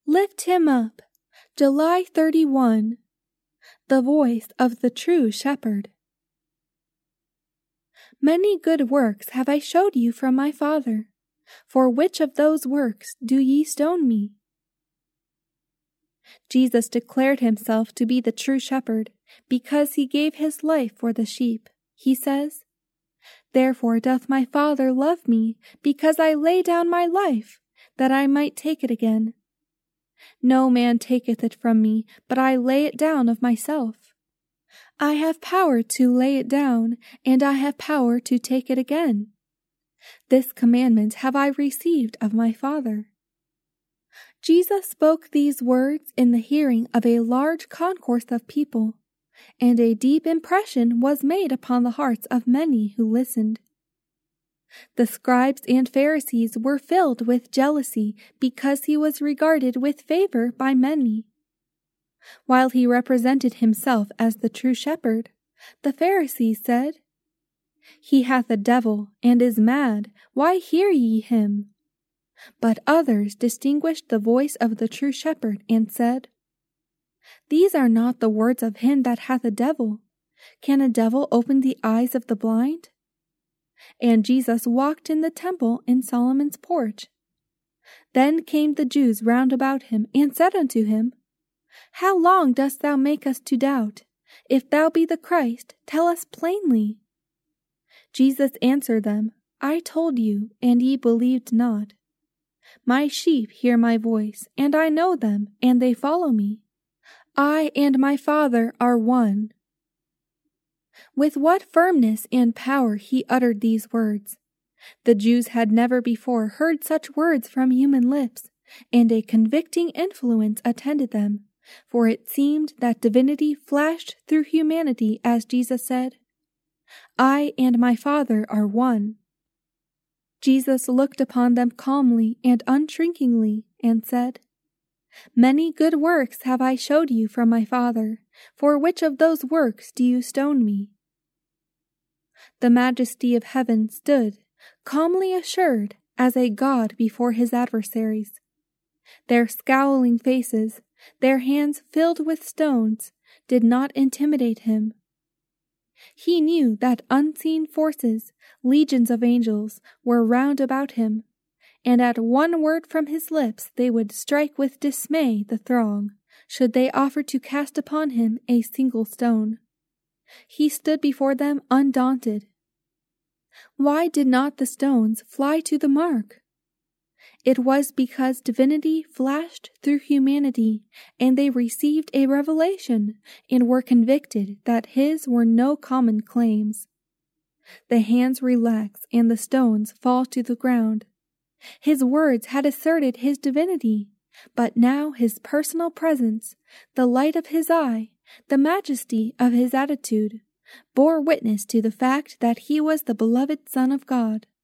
Lift him up. July 31. The voice of the true shepherd. Many good works have I showed you from my Father. For which of those works do ye stone me? Jesus declared himself to be the true shepherd because he gave his life for the sheep. He says, "Therefore doth my Father love me, because I lay down my life, that I might take it again. No man taketh it from me, but I lay it down of myself. I have power to lay it down, and I have power to take it again. This commandment have I received of my Father." Jesus spoke these words in the hearing of a large concourse of people, and a deep impression was made upon the hearts of many who listened. The scribes and Pharisees were filled with jealousy because he was regarded with favor by many. While he represented himself as the true shepherd, the Pharisees said, "He hath a devil, and is mad. Why hear ye him?" But others distinguished the voice of the true shepherd, and said, "These are not the words of him that hath a devil. Can a devil open the eyes of the blind?" And Jesus walked in the temple in Solomon's porch. Then came the Jews round about him, and said unto him, "How long dost thou make us to doubt? If thou be the Christ, tell us plainly." Jesus answered them, "I told you, and ye believed not. My sheep hear my voice, and I know them, and they follow me. I and my Father are one." With what firmness and power he uttered these words! The Jews had never before heard such words from human lips, and a convicting influence attended them, for it seemed that divinity flashed through humanity as Jesus said, "I and my Father are one." Jesus looked upon them calmly and unshrinkingly, and said, "Many good works have I showed you from my Father. For which of those works do you stone me?" The majesty of heaven stood, calmly assured, as a god before his adversaries. Their scowling faces, their hands filled with stones, did not intimidate him. He knew that unseen forces, legions of angels, were round about him, and at one word from his lips they would strike with dismay the throng, should they offer to cast upon him a single stone. He stood before them undaunted. Why did not the stones fly to the mark? It was because divinity flashed through humanity, and they received a revelation, and were convicted that his were no common claims. The hands relax, and the stones fall to the ground. His words had asserted his divinity, but now his personal presence, the light of his eye, the majesty of his attitude, bore witness to the fact that he was the beloved Son of God.